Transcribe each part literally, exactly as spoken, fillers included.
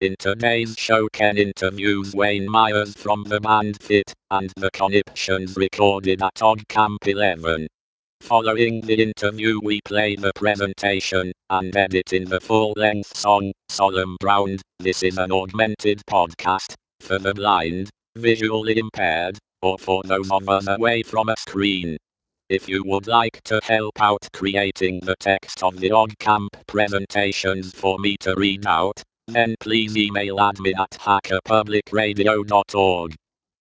In today's show, Ken interviews Wayne Myers from the band Fit, and the Conniptions recorded at Odd Camp eleven. Following the interview, we play the presentation and edit in the full-length song, Solemn Ground. This is an augmented podcast for the blind, visually impaired, or for those of us away from a screen. If you would like to help out creating the text of the Odd Camp presentations for me to read out, then please email admin at hacker public radio dot org.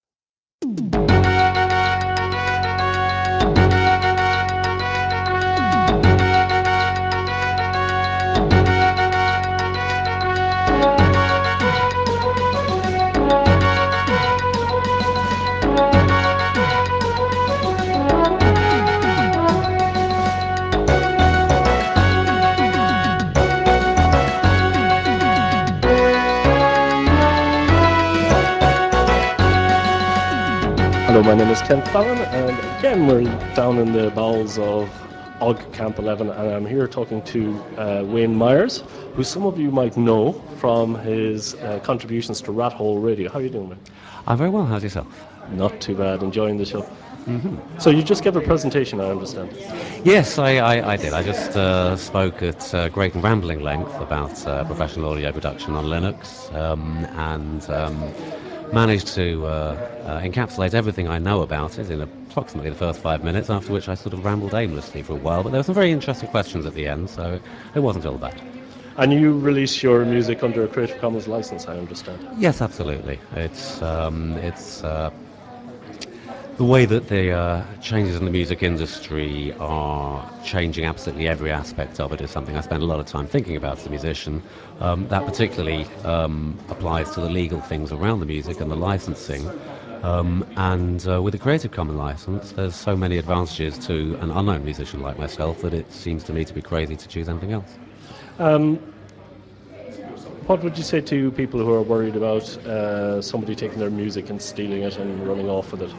Hello, my name is Ken Fallon, and again we're down in the bowels of Og Camp eleven, and I'm here talking to uh, Wayne Myers, who some of you might know from his uh, contributions to Rat Hole Radio. How are you doing, man? I'm very well. How's yourself? Not too bad, enjoying the show. Mm-hmm. So you just gave a presentation, I understand. Yes, I, I, I did. I just uh, spoke at uh, great and rambling length about uh, professional audio production on Linux, um, and um, managed to uh, uh, encapsulate everything I know about it in approximately the first five minutes, after which I sort of rambled aimlessly for a while. But there were some very interesting questions at the end, so it wasn't all bad. And you release your music under a Creative Commons license, I understand. Yes, absolutely. It's um, it's uh, the way that the uh, changes in the music industry are changing absolutely every aspect of it is something I spend a lot of time thinking about as a musician. Um, that particularly um, applies to the legal things around the music and the licensing. Um, and uh, with a Creative Commons license, there's so many advantages to an unknown musician like myself that it seems to me to be crazy to choose anything else. Um, what would you say to people who are worried about uh, somebody taking their music and stealing it and running off with it?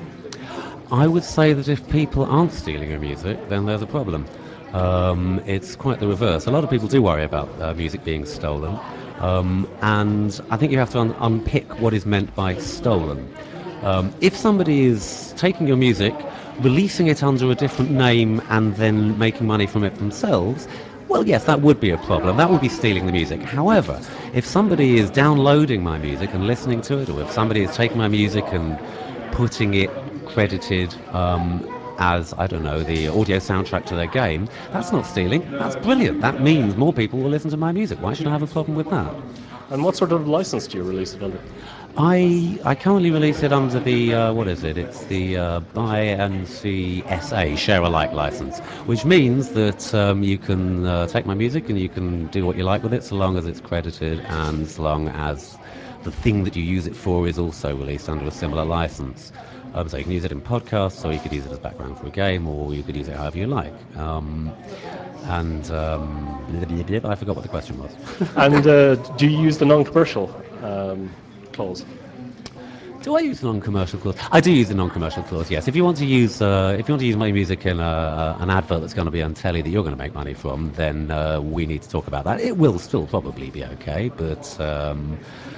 I would say that if people aren't stealing your music, then there's a problem. Um, it's quite the reverse. A lot of people do worry about uh, music being stolen, um, and I think you have to un- unpick what is meant by stolen. Um, if somebody is taking your music, releasing it under a different name, and then making money from it themselves, well, yes, that would be a problem. That would be stealing the music. However, if somebody is downloading my music and listening to it, or if somebody is taking my music and putting it credited um, as, I don't know, the audio soundtrack to their game, that's not stealing. That's brilliant. That means more people will listen to my music. Why should I have a problem with that? And what sort of license do you release it under? I I currently release it under the, uh, what is it? It's the uh, Buy and See S A, Share Alike license, which means that um, you can uh, take my music and you can do what you like with it so long as it's credited and so long as the thing that you use it for is also released under a similar license. Um, so you can use it in podcasts, or you could use it as background for a game, or you could use it however you like. Um, and um, I forgot what the question was. And uh, do you use the non-commercial um, clause? Do I use the non-commercial clause? I do use the non-commercial clause. Yes. If you want to use, uh, if you want to use my music in a, a, an advert that's going to be on telly that you're going to make money from, then uh, we need to talk about that. It will still probably be okay, but um,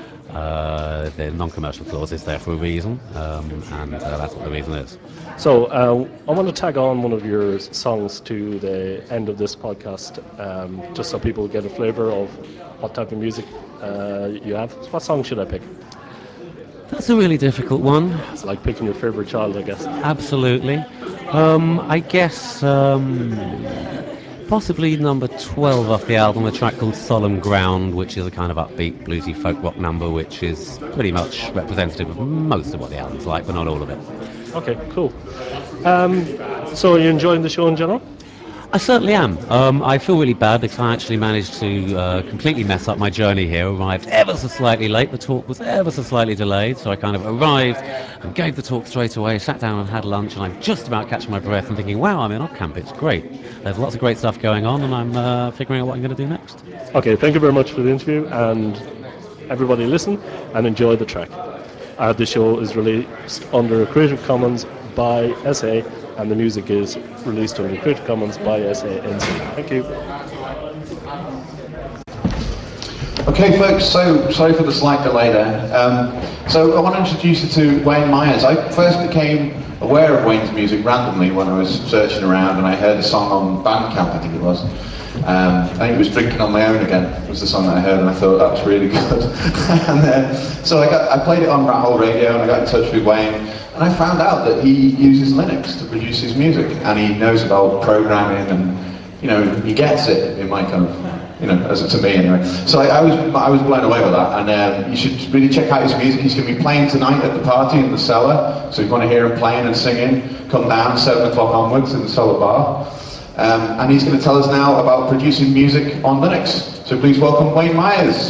uh, the non-commercial clause is there for a reason, um, and uh, that's what the reason is. So uh, I want to tag on one of your songs to the end of this podcast, um, just so people get a flavour of what type of music uh, you have. What song should I pick? That's a really difficult one. It's like picking your favourite child, I guess. Absolutely. Um, I guess um, possibly number twelve off the album, a track called Solemn Ground, which is a kind of upbeat, bluesy folk rock number, which is pretty much representative of most of what the album's like, but not all of it. Okay, cool. Um, so are you enjoying the show in general? I certainly am. Um, I feel really bad because I actually managed to uh, completely mess up my journey here. Arrived ever so slightly late. The talk was ever so slightly delayed, so I kind of arrived and gave the talk straight away, sat down and had lunch, and I'm just about catching my breath and thinking, wow, I'm in Odd Camp. It's great. There's lots of great stuff going on, and I'm uh, figuring out what I'm going to do next. Okay, thank you very much for the interview, and everybody listen and enjoy the track. Uh, the show is released under Creative Commons by S A, and the music is released under Creative Commons by S A N C. Thank you. Okay, folks, so sorry for the slight delay there. Um, so I want to introduce you to Wayne Myers. I first became aware of Wayne's music randomly when I was searching around and I heard a song on Bandcamp, I think it was. Um, I think it was Drinking on My Own Again was the song that I heard, and I thought that was really good. And then, so I, got, I played it on Rat Hole Radio and I got in touch with Wayne, and I found out that he uses Linux to produce his music, and he knows about programming, and you know, he gets it in my kind of, you know, as to me anyway. So I, I was I was blown away with that, and um, you should really check out his music. He's going to be playing tonight at the party in the cellar, so if you want to hear him playing and singing, come down seven o'clock onwards in the cellar bar. Um, and he's going to tell us now about producing music on Linux. So please welcome Wayne Myers.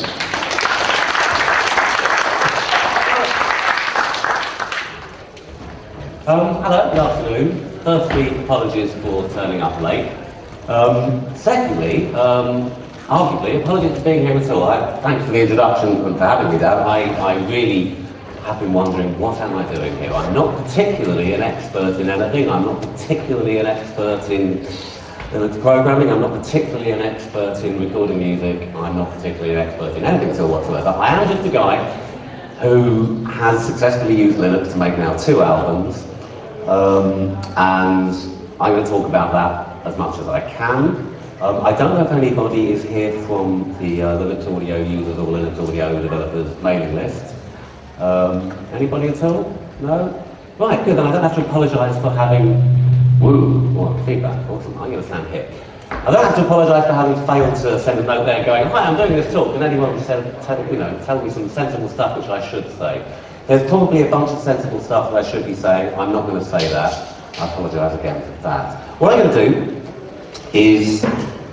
Um, hello, good afternoon. Firstly, apologies for turning up late. Um, secondly, um, arguably, apologies for being here at all. I, thanks for the introduction and for having me down. I, I really have been wondering, what am I doing here? I'm not particularly an expert in anything. I'm not particularly an expert in Linux programming. I'm not particularly an expert in recording music. I'm not particularly an expert in anything at all whatsoever. I am just a guy who has successfully used Linux to make now two albums. Um, and I'm going to talk about that as much as I can. Um, I don't know if anybody is here from the uh, Linux Audio users or Linux Audio developers mailing list. Um, anybody at all? No? Right, good, then I don't have to apologise for having... Woo, what feedback, awesome, I'm going to stand here. I don't have to apologise for having failed to send a note there going, hi, I'm doing this talk, can anyone send, tell, you know, tell me some sensible stuff which I should say? There's probably a bunch of sensible stuff that I should be saying. I'm not going to say that. I apologise again for that. What I'm going to do is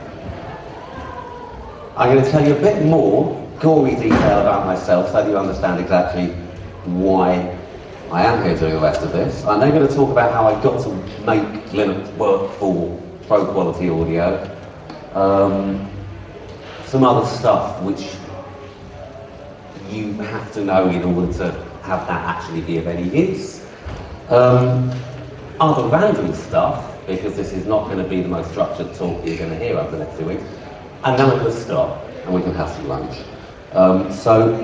I'm going to tell you a bit more gory detail about myself so that you understand exactly why I am here doing the rest of this. I'm then going to talk about how I got to make Linux work for pro quality audio. Um, some other stuff which you have to know in order to have that actually be of any use. Um, other random stuff, because this is not going to be the most structured talk you're going to hear over the next few weeks. And then I'm going to stop and we can have some lunch. Um, so,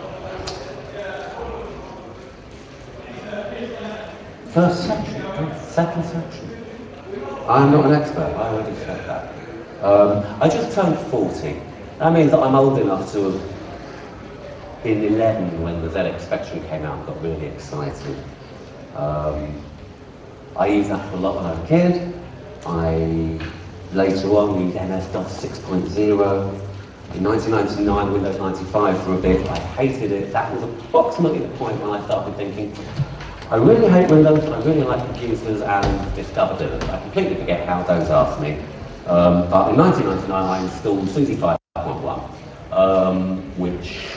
first section, second section. I'm not an expert, I already said that. Um, I just turned forty. That means that I'm old enough to have been eleven when the Z X Spectrum came out and got really excited. Um, I used that for a lot when I was a kid. I later on used M S DOS six point oh. In nineteen ninety-nine, Windows ninety-five for a bit. I hated it. That was approximately the point when I started thinking, I really hate Windows, I really like computers, and discovered it. I completely forget how those asked me. Um, but in nineteen ninety-nine, I installed SUSE five point one, um, which,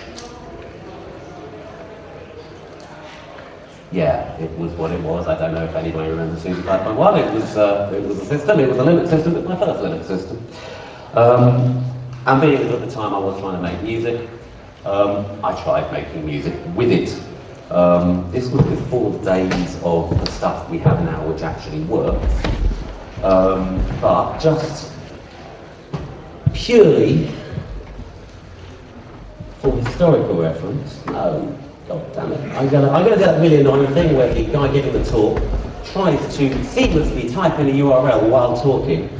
yeah, it was what it was. I don't know if anybody remembers SUSE five point one. It was, uh, it was a system, it was a Linux system, it was my first Linux system. Um, and being that at the time I was trying to make music, um, I tried making music with it. Um, this was before the days of the stuff we have now, which actually works. Um, but just purely for historical reference, no, god damn it, I'm gonna, I'm gonna do that really annoying thing where the guy giving the talk tries to seamlessly type in a U R L while talking,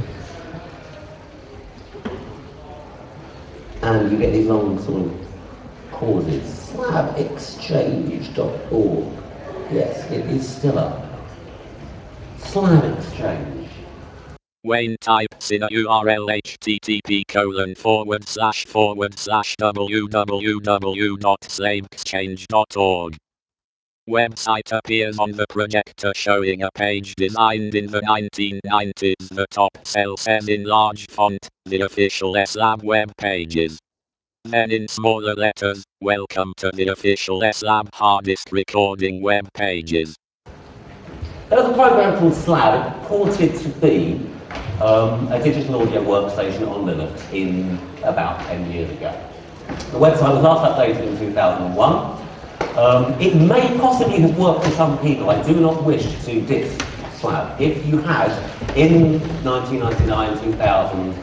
and you get these long sort of pauses. slab exchange dot org. Yes, it is still up. Slab Exchange. Wayne types in a U R L http colon forward slash forward slash www dot slab exchange dot org. Website appears on the projector showing a page designed in the nineteen nineties. The top cell says in large font, the official S Lab web pages. Then in smaller letters, welcome to the official S Lab hard disk recording web pages. There was a program called Slab. It purported to be um, a digital audio workstation on Linux in about ten years ago. The website was last updated in two thousand one. Um, it may possibly have worked for some people. I do not wish to diss Slab. If you had, in nineteen ninety-nine, two thousand,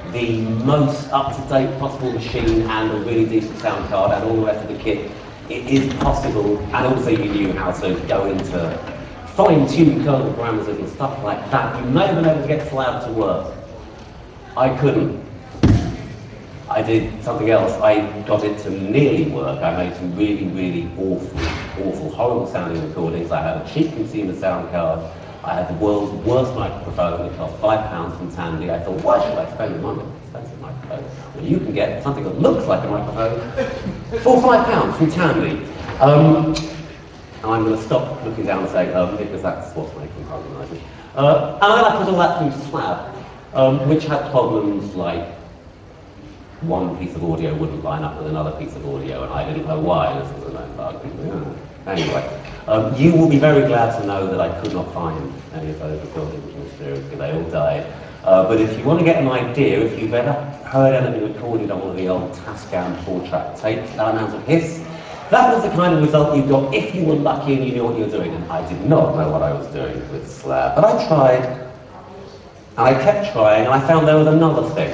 the most up-to-date possible machine and a really decent sound card and all the rest of the kit, it is possible, and also you knew how to go into fine-tune kernel parameters and stuff like that, you may have been able to get Slab to work. I couldn't. I did something else. I got it to nearly work. I made some really, really awful, awful, horrible sounding recordings. I had a cheap consumer sound card. I had the world's worst microphone. It cost five pounds from Tandy. I thought, why should I spend the money on an expensive microphone when you can get something that looks like a microphone for five pounds from Tandy? Um, and I'm going to stop looking down and say, um, because that's what's making problem noises. Uh, and then I put all that through Slab, um, which had problems like one piece of audio wouldn't line up with another piece of audio, and I didn't know why. This was a known bug. Yeah. Anyway, um, you will be very glad to know that I could not find any of those recordings mysteriously. They all died. Uh, but if you want to get an idea, if you've ever heard anything recorded on one of the old Tascam four-track tapes, that amount of hiss, that was the kind of result you got if you were lucky and you knew what you were doing. And I did not know what I was doing with Slab, but I tried, and I kept trying, and I found there was another thing.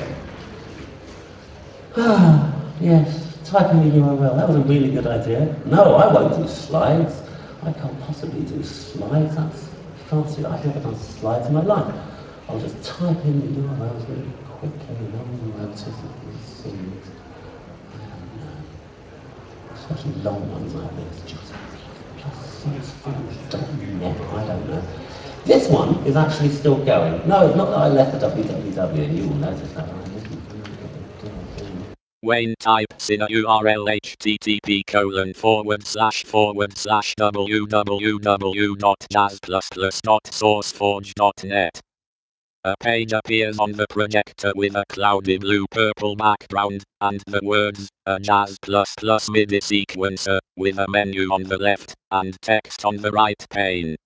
Ah, yes, type in the U R L. That was a really good idea. No, I won't do slides. I can't possibly do slides. That's fancy. I've never done slides in my life. I'll just type in the U R Ls really quickly. No one will notice it. I don't know. Especially long ones like this. Just, just sourceforge dot net. I don't know. This one is actually still going. No, it's not that I left the W W W, and you will notice that I didn't. Wayne types in a U R L http colon forward slash forward slash www dot jazz plus plus dot sourceforge dot net. A page appears on the projector with a cloudy blue-purple background, and the words, a Jazz plus plus MIDI sequencer, with a menu on the left, and text on the right pane.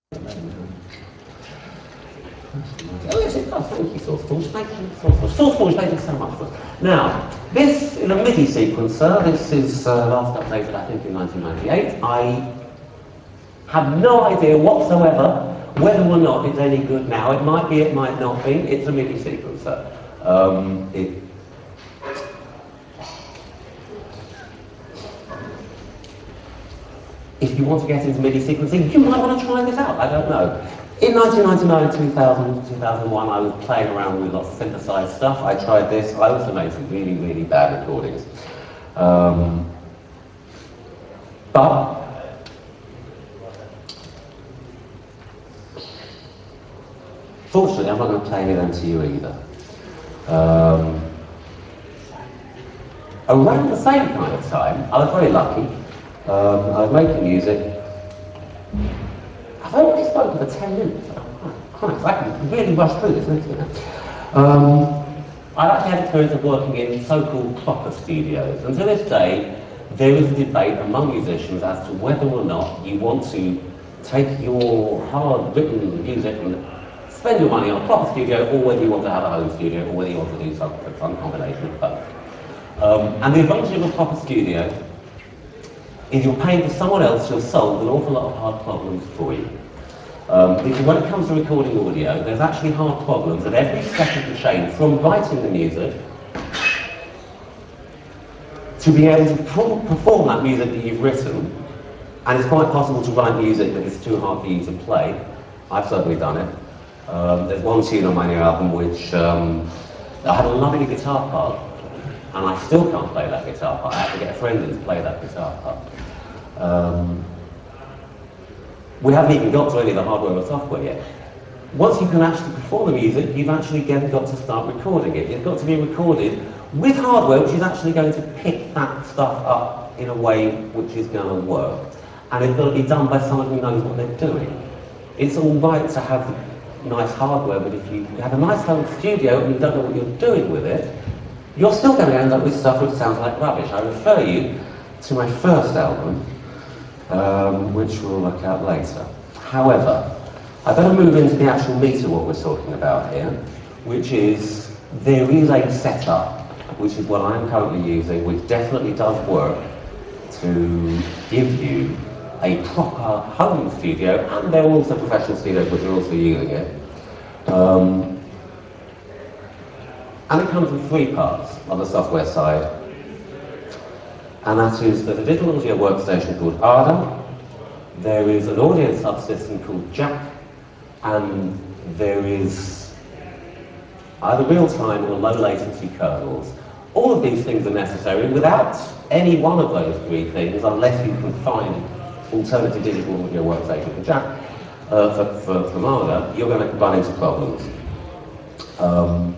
Oh yes, it does. Thank you, SourceForge. Thank you, SourceForge. SourceForge, thank you so much for it. Now, this is a MIDI sequencer. This is uh, last updated, I think, in nineteen ninety-eight. I have no idea whatsoever whether or not it's any good now. It might be, it might not be. It's a MIDI sequencer. Um, it, if you want to get into MIDI sequencing, you might want to try this out. I don't know. In nineteen ninety-nine, two thousand, two thousand one, I was playing around with lots of synthesized stuff. I tried this. I also made some really, really bad recordings. Um, but fortunately, I'm not going to play any of them to you either. Um, around the same kind of time, I was very lucky. Um, I was making music. I've only spoken for ten minutes. Oh, Christ, I can really rush through this, isn't it? Um, I've actually had experience of working in so-called proper studios, and to this day, there is a debate among musicians as to whether or not you want to take your hard-written music and spend your money on a proper studio, or whether you want to have a home studio, or whether you want to do some, some combination of both. Um, and the advantage of a proper studio is you're paying for someone else to have solved an awful lot of hard problems for you. Um, because when it comes to recording audio, there's actually hard problems at every step of the chain, from writing the music to being able to perform that music that you've written. And it's quite possible to write music that is too hard for you to play. I've certainly done it. Um, there's one tune on my new album which um, I had a lovely guitar part, and I still can't play that guitar part. I have to get a friend in to play that guitar part. Um, we haven't even got to any of the hardware or software yet. Once you can actually perform the music, you've actually again got to start recording it. It's got to be recorded with hardware which is actually going to pick that stuff up in a way which is going to work. And it's got to be done by someone who knows what they're doing. It's all right to have nice hardware, but if you have a nice home studio and you don't know what you're doing with it, you're still going to end up with stuff which sounds like rubbish. I refer you to my first album, um, which we'll look at later. However, I better move into the actual meat of what we're talking about here, which is there is a setup, which is what I'm currently using, which definitely does work to give you a proper home studio, and there are also professional studios which are also using it. Um, And it comes in three parts on the software side. And that is, there's a digital audio workstation called Arda, there is an audio subsystem called Jack, and there is either real-time or low-latency kernels. All of these things are necessary. Without any one of those three things, unless you can find alternative digital audio workstation for Jack, uh, for, for, for Arda, you're going to run into problems. Um,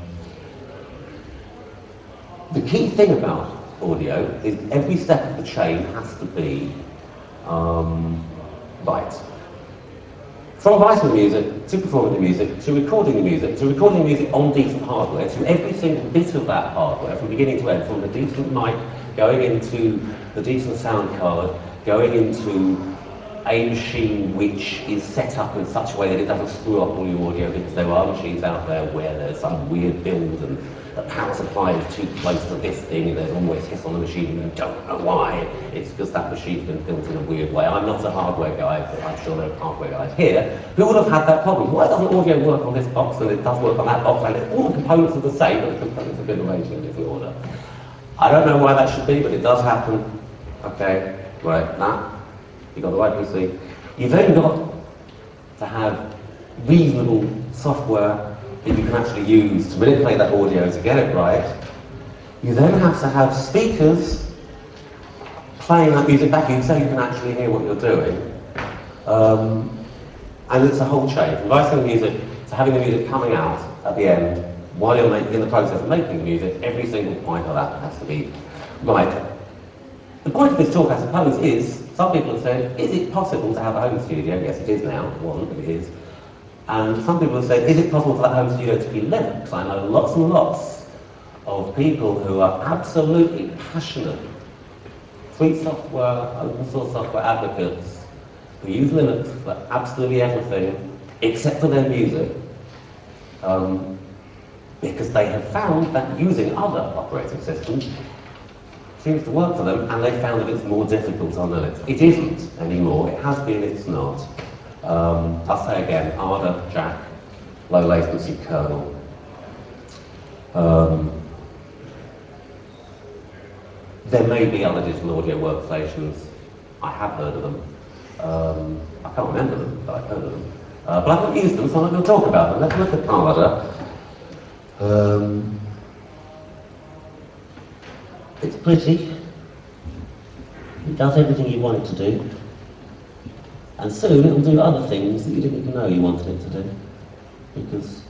the key thing about audio is every step of the chain has to be um, right. From writing the music, to performing the music, to recording the music, to recording the music on decent hardware, to every single bit of that hardware, from beginning to end, from the decent mic, going into the decent sound card, going into a machine which is set up in such a way that it doesn't screw up all your audio, because there are machines out there where there's some weird build and the power supply is too close to this thing and there's always hiss on the machine and you don't know why. It's because that machine's been built in a weird way. I'm not a hardware guy, but I'm sure there are hardware guys here who would have had that problem. Why doesn't audio work on this box and it does work on that box, and all the components are the same, but the components have been arranged in a different order? I don't know why that should be, but it does happen. Okay, right, that. You've got the right P C. You've then got to have reasonable software that you can actually use to manipulate that audio to get it right. You then have to have speakers playing that music back in so you can actually hear what you're doing. Um, and it's a whole chain, from writing the music to having the music coming out at the end while you're making, in the process of making the music. Every single point of that has to be right. The point of this talk, I suppose, is some people have said, is it possible to have a home studio? Yes, it is now. It wasn't, but it is. And some people have said, is it possible for that home studio to be Linux? I know lots and lots of people who are absolutely passionate free software, open source software advocates who use Linux for absolutely everything except for their music, um, because they have found that using other operating systems seems to work for them, and they found that it's more difficult on Linux. It isn't anymore. It has been, it's not. Um, I'll say again, Arda, Jack, low latency kernel. Um, there may be other digital audio workstations. I have heard of them. Um, I can't remember them, but I've heard of them. Uh, but I haven't used them, so I'm not going to talk about them. Let's look at Arda. Um, it's pretty. It does everything you want it to do. And soon it will do other things that you didn't even know you wanted it to do. Because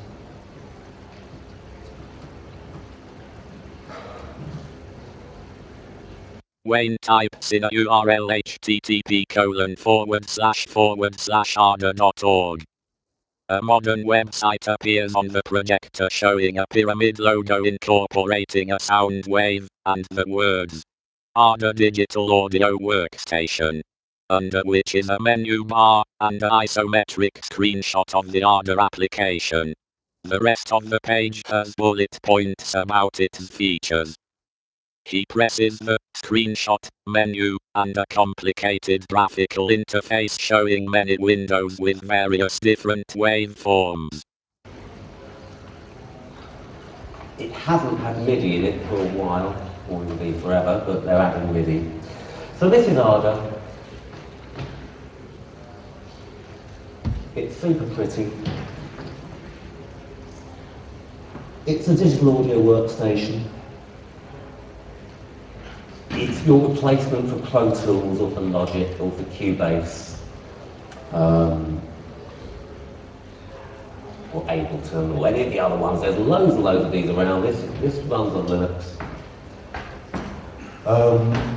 Wayne types in a U R L http colon forward slash forward slash arda dot org. A modern website appears on the projector showing a pyramid logo incorporating a sound wave, and the words Arda Digital Audio Workstation, under which is a menu bar, and an isometric screenshot of the Arda application. The rest of the page has bullet points about its features. He presses the screenshot menu, and a complicated graphical interface showing many windows with various different waveforms. it hasn't had MIDI in it for a while, or indeed forever, but they're adding MIDI. So this is Arda. It's super pretty. It's a digital audio workstation. It's your replacement for Pro Tools or for Logic or for Cubase. Um, or Ableton or any of the other ones. There's loads and loads of these around. This, this runs on Linux. Um,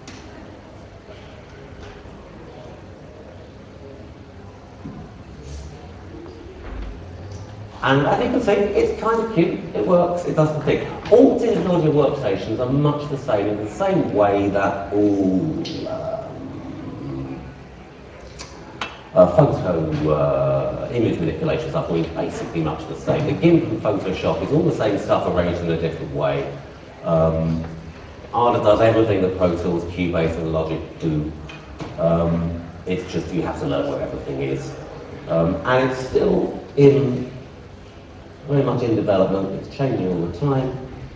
And as you can see, it's kind of cute, it works, it does the thing. All digital audio workstations are much the same, in the same way that all um, uh, photo uh, image manipulation stuff is basically much the same. The GIMP and Photoshop is all the same stuff arranged in a different way. Um, Arda does everything that Pro Tools, Cubase and Logic do. Um, it's just you have to learn where everything is. Um, and it's still in very much in development, it's changing all the time.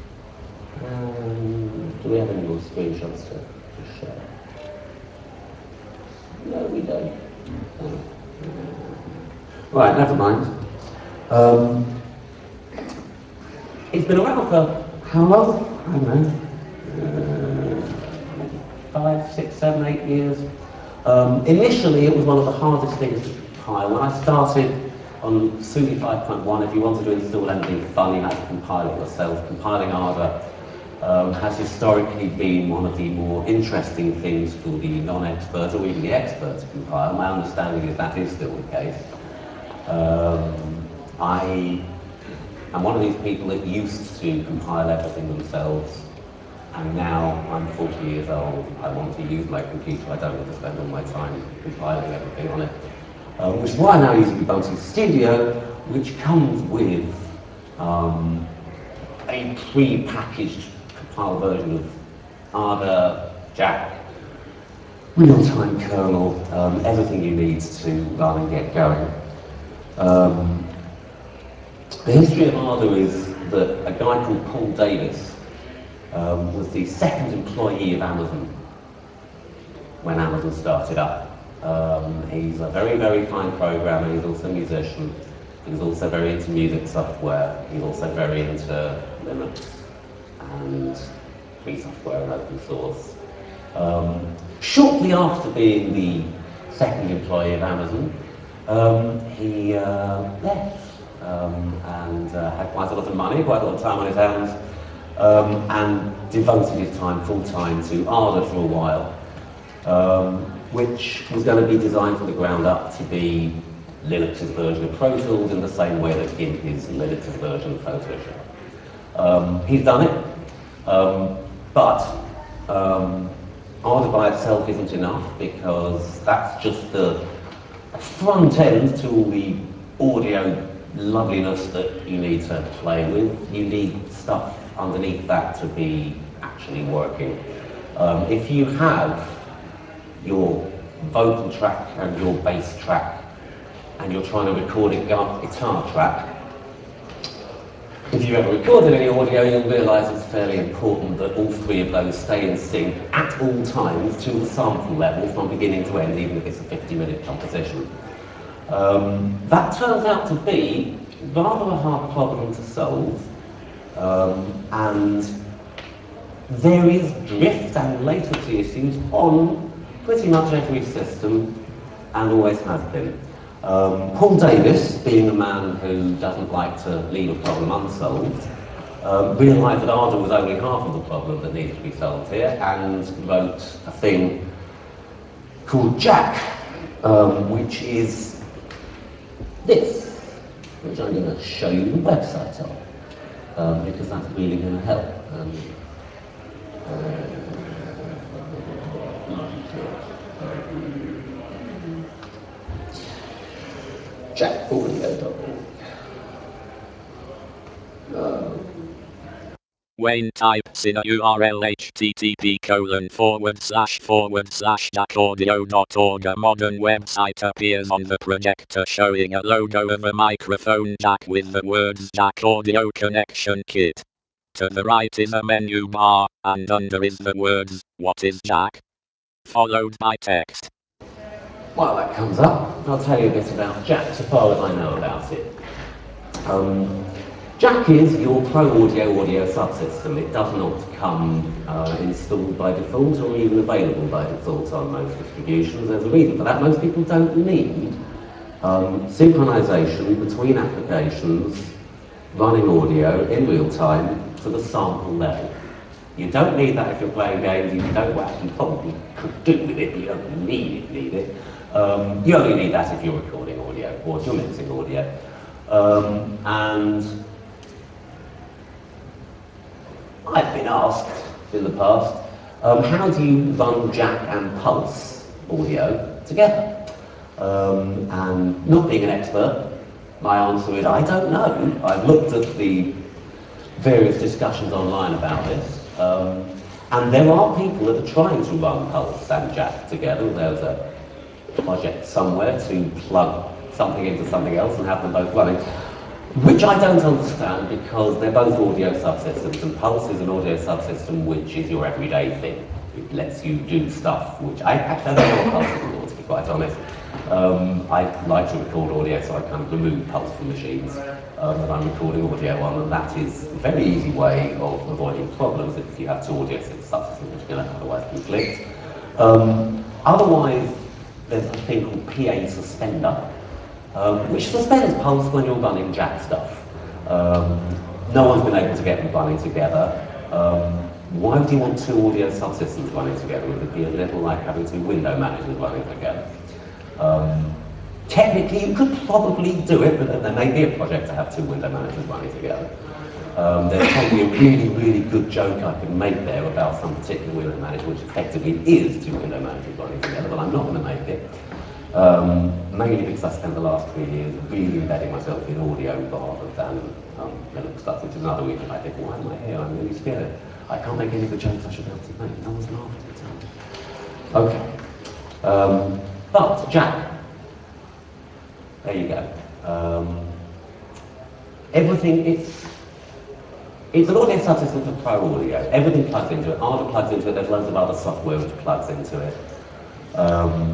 Um, do we have any more screenshots to, to share? No, we don't. No. Right, never mind. Um, it's been around for how long? I don't know. Uh, five, six, seven, eight years. Um, initially, it was one of the hardest things to compile. When I started on Sudi five point one, if you wanted to install anything fun, you had to compile it yourself. Compiling Ardour um, has historically been one of the more interesting things for the non-expert or even the expert to compile. My understanding is that is still the case. Um, I am one of these people that used to compile everything themselves, and now I'm forty years old. I want to use my computer. I don't want to spend all my time compiling everything on it. Um, which is why I'm now using Ubuntu Studio, which comes with um, a pre-packaged compiled version of Ardour, Jack, real-time kernel, um, everything you need to run and get going. Um, the history of Ardour is that a guy called Paul Davis um, was the second employee of Amazon when Amazon started up. Um, he's a very, very fine programmer, he's also a musician, he's also very into music software, he's also very into Linux and free software and open source. Um, shortly after being the second employee of Amazon, um, he uh, left um, and uh, had quite a lot of money, quite a lot of time on his hands, um, and devoted his time full-time to Ardour for a while. Um, which was going to be designed from the ground up to be Linux's version of Pro Tools in the same way that GIMP is Linux's version of Photoshop. Um, he's done it, um, but um, Ardour by itself isn't enough because that's just the front end to all the audio loveliness that you need to play with. You need stuff underneath that to be actually working. Um, if you have your vocal track and your bass track and you're trying to record a guitar track, if you've ever recorded any audio, you'll realise it's fairly important that all three of those stay in sync at all times to the sample level from beginning to end, even if it's a fifty minute composition. Um, that turns out to be rather a hard problem to solve, um, and there is drift and latency issues on pretty much every system, and always has been. Um, Paul Davis, being a man who doesn't like to leave a problem unsolved, um, realised that Ardour was only half of the problem that needed to be solved here, and wrote a thing called Jack, um, which is this, which I'm going to show you the website of, um, because that's really going to help. Um, jack audio dot org. Wayne types in a U R L http colon forward slash forward slash jackaudio dot org. A modern website appears on the projector showing a logo of a microphone jack with the words Jack Audio Connection Kit. To the right is a menu bar, and under is the words, "What is Jack?" followed by text. While that comes up, I'll tell you a bit about Jack, so far as I know about it. Um, Jack is your Pro Audio audio subsystem. It does not come uh, installed by default or even available by default on most distributions. There's a reason for that. Most people don't need um, synchronization between applications running audio in real time to the sample level. You don't need that if you're playing games. You don't, well, you probably could do with it, but you don't need it, need it. Um, you only need that if you're recording audio or if you're mixing audio. Um, and I've been asked in the past, um, how do you run Jack and Pulse audio together? Um, and not being an expert, my answer is I don't know. I've looked at the various discussions online about this, um, and there are people that are trying to run Pulse and Jack together. There's a project somewhere to plug something into something else and have them both running. which I don't understand because they're both audio subsystems, and Pulse is an audio subsystem which is your everyday thing. It lets you do stuff which I actually I don't know what Pulse is for, to be quite honest. Um, I like to record audio, so I kind of remove Pulse from machines um, that I'm recording audio on, and that is a very easy way of avoiding problems if you have two audio subsystems which are going to otherwise conflict. Um, otherwise, there's a thing called P A suspender, um, which suspends Pulse when you're running Jack stuff. Um, no one's been able to get them running together. Um, why would you want two audio subsystems running together? It would be a little like having two window managers running together. Um, technically, you could probably do it, but there may be a project to have two window managers running together. Um, there's probably a really, really good joke I could make there about some particular window manager, which effectively is two window managers running together, but I'm not going to make it. Um, mainly because I spent the last three years really embedding myself in audio rather than um, Linux stuff, which is another reason I think, why am I here? I'm really scared. I can't make any of the jokes I should be able to make. No one's laughing at me. Okay. Um, but, Jack. There you go. Um, everything, it's, it's an audio subsystem for pro audio. Everything plugs into it. Ardour plugs into it. There's loads of other software which plugs into it. Um,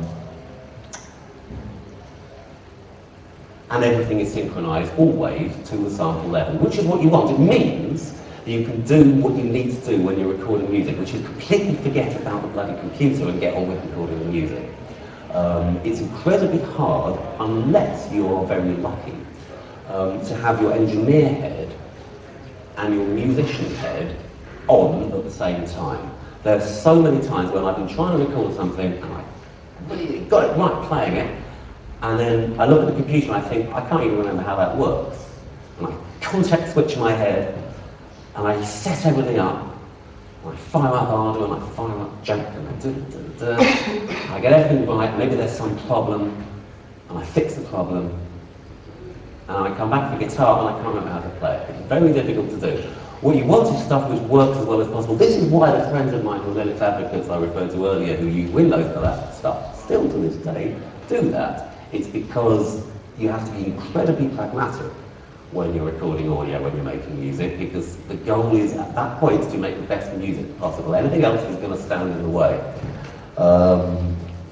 and everything is synchronized always to the sample level, which is what you want. It means that you can do what you need to do when you're recording music, which is completely forget about the bloody computer and get on with recording the music. Um, it's incredibly hard, unless you're very lucky, um, to have your engineer head and your musician head on at the same time. There are so many times when I've been trying to record something and I really got it right playing it, and then I look at the computer and I think, I can't even remember how that works. And I context switch in my head, and I set everything up, and I fire up Ardour, and I fire up Jack, and I do, do, do. I get everything right, maybe there's some problem, and I fix the problem, and I come back to the guitar, and I can't remember how to play it. It's very difficult to do. What you want is stuff which works as well as possible. This is why the friends of mine who are Linux advocates I referred to earlier, who use Windows for that stuff, still to this day do that. It's because you have to be incredibly pragmatic when you're recording audio, when you're making music, because the goal is at that point to make the best music possible. Anything else is going to stand in the way. Um,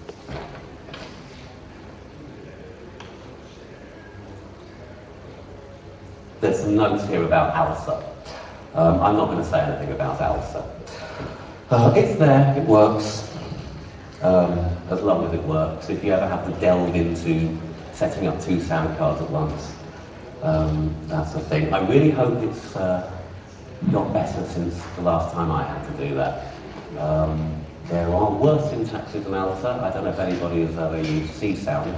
there's some notes here about ALSA. Um, I'm not going to say anything about ALSA. Uh, it's there, it works, um, as long as it works. If you ever have to delve into setting up two sound cards at once, um, that's the thing. I really hope it's uh, got better since the last time I had to do that. Um, there are worse syntaxes than ALSA. I don't know if anybody has ever used C-Sound.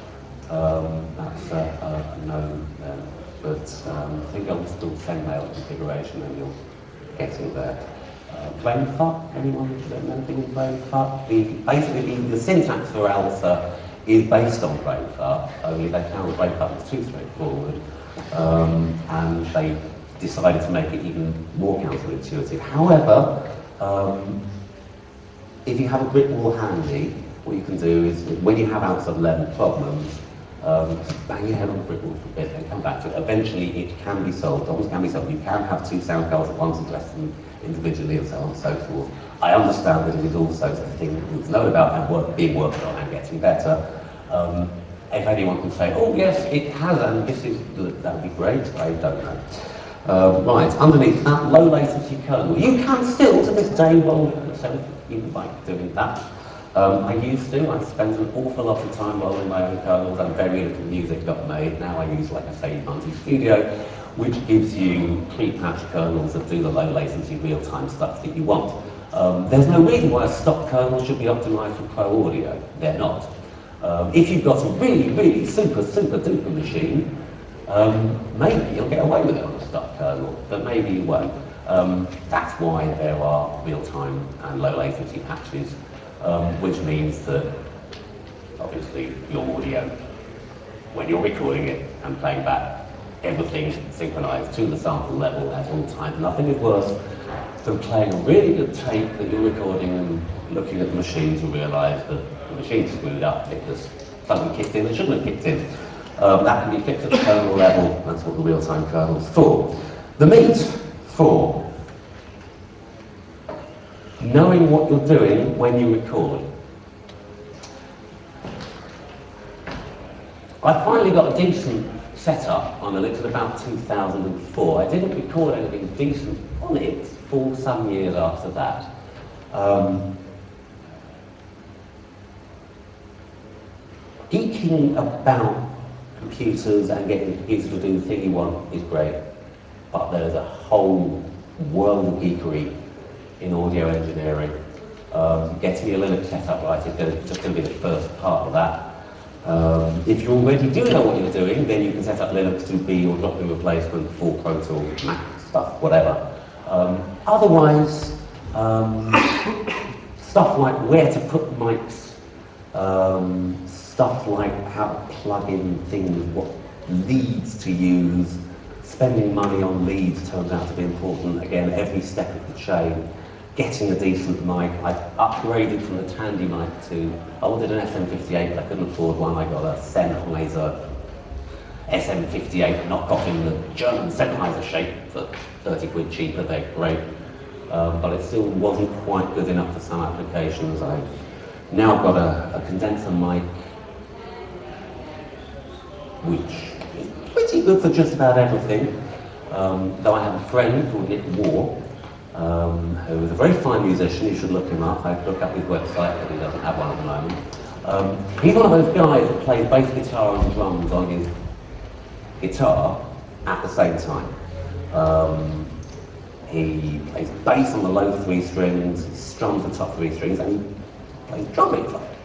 Um, that's uh, a no then. But um, I think I'll install Sendmail configuration and you'll get it there. Uh, Brainfuck, anyone know anything in Brainfuck? The, basically, the, the syntax for ALSA is based on Brainfuck, only they found Brainfuck was too straightforward, um, and they decided to make it even more counterintuitive. However, um, if you have a brick wall handy, what you can do is, when you have ALSA level problems, um, bang your head on the brick wall for a bit and come back to it. Eventually it can be solved, problems can be solved. You can have two sound cards at once, address them individually and so on and so forth. I understand that it is also a thing that was known about and work, being worked on and getting better. Um, if anyone can say, oh yes, it has, and this is good, that would be great, I don't know. Uh, right, underneath that low latency kernel, you can still to this day roll yourself, you like doing that. Um, I used to, I spent an awful lot of time rolling my own kernels and very little music got made. Now I use, like I say, Ubuntu Studio, which gives you pre-patched kernels that do the low latency real-time stuff that you want. Um, there's no reason why a stock kernel should be optimized for pro audio. They're not. Um, if you've got a really, really super, super duper machine, um, maybe you'll get away with it on a stock kernel, but maybe you won't. Um, that's why there are real-time and low latency patches. Um, which means that, obviously, your audio, when you're recording it and playing back, everything is synchronized to the sample level at all times. Nothing is worse than playing a really good tape that you're recording and looking at the machine to realize that the machine's screwed up because something kicked in that shouldn't have kicked in. Um, that can be fixed at the kernel level. That's what the real-time kernel's for. The meat for knowing what you're doing when you record. I finally got a decent setup on Elixir about two thousand four. I didn't record anything decent on it for some years after that. Um, geeking about computers and getting the computer to do the thing you want is great, but there's a whole world of geekery in audio engineering. Um, getting your Linux setup right is gonna, just going to be the first part of that. Um, if you already do know what you're doing, then you can set up Linux to be your drop-in replacement for Pro Tools, Mac stuff, whatever. Um, otherwise, um, stuff like where to put mics, um, stuff like how to plug in things, what leads to use, spending money on leads turns out to be important. Again, every step of the chain. Getting a decent mic. I upgraded from the Tandy mic to, I wanted an S M fifty-eight, but I couldn't afford one. I got a Sennheiser S M fifty-eight knockoff in the German Sennheiser shape for thirty quid cheaper. They're great. Um, but it still wasn't quite good enough for some applications. I've now got a, a condenser mic, which is pretty good for just about everything. Um, though I have a friend called Nick Waugh, Um, who is a very fine musician. You should look him up. I looked up his website, but he doesn't have one at the moment. Um, he's one of those guys that plays bass guitar and drums on his guitar at the same time. Um, he plays bass on the low three strings, he strums the top three strings, and he plays drumming for it.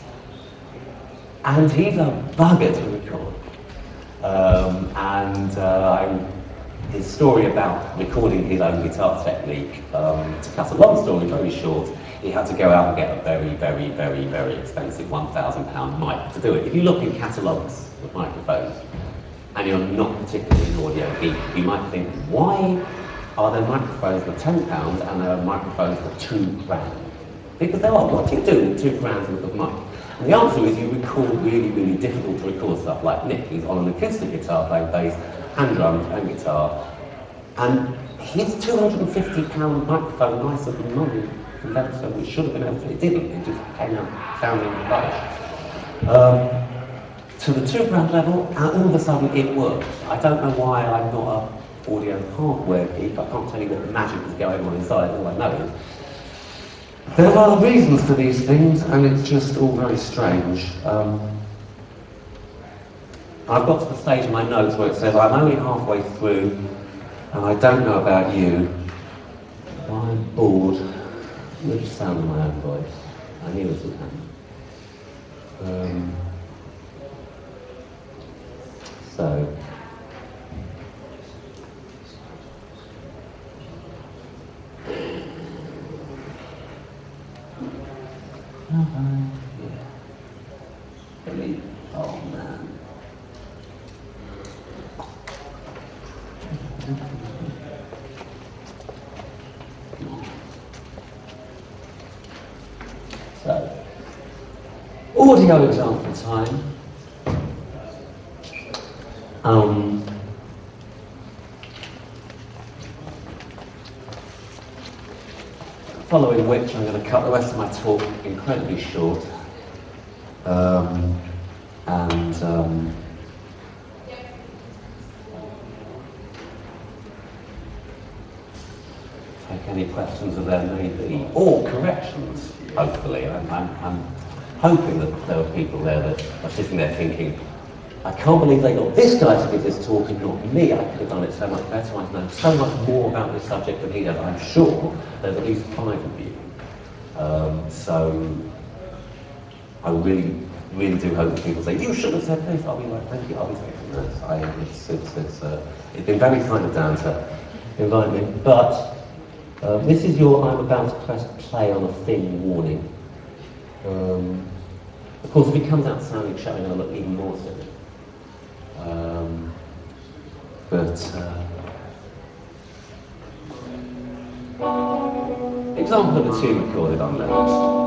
And he's a bugger to record. Um, and uh, I'm his story about recording his own guitar technique. Um, to cut a long story very short, he had to go out and get a very, very, very, very expensive one thousand pound mic to do it. If you look in catalogues of microphones, and you're not particularly an audio geek, you might think, why are there microphones for ten pounds and there are microphones for two grand? Because there are. What do you do with two grand's worth of mic? And the answer is you record really, really difficult to record stuff like Nick. He's on an acoustic guitar playing bass, and drums and guitar, and his two hundred and fifty pound microphone, nicer than mine condenser, which should have been able to, it didn't, it just came out sounding rubbish. Um, to the two grand level, and all of a sudden it works. I don't know why I'm not an audio hardware geek. I can't tell you what magic is going on inside, all I know is there are reasons for these things, and it's just all very strange. Um, I've got to the stage in my notes where it says, I'm only halfway through, and I don't know about you, but I'm bored with the sound of my own voice. I knew this would happen. Um, so, yeah. Really? Oh man. So, audio example time. Um, following which I'm going to cut the rest of my talk incredibly short. Um, and um, take any questions that there may be, or corrections, hopefully. I'm, I'm, I'm hoping that there are people there that are sitting there thinking, I can't believe they got this guy to give this talk and not me. I could have done it so much better. I know so much more about this subject than he does. I'm sure there's at least five of you. Um, so I really, really do hope that people say, you should have said this. I'll be like, thank you, I'll be saying this. I, it's, it's, it's, uh, it's been very kind of Dan to invite me. But uh, this is your I'm about to press play on a thing warning. Um, of course, if it comes out sounding shy, I'm going to look even more silly. Um, but uh, example of a tune recorded on Linux.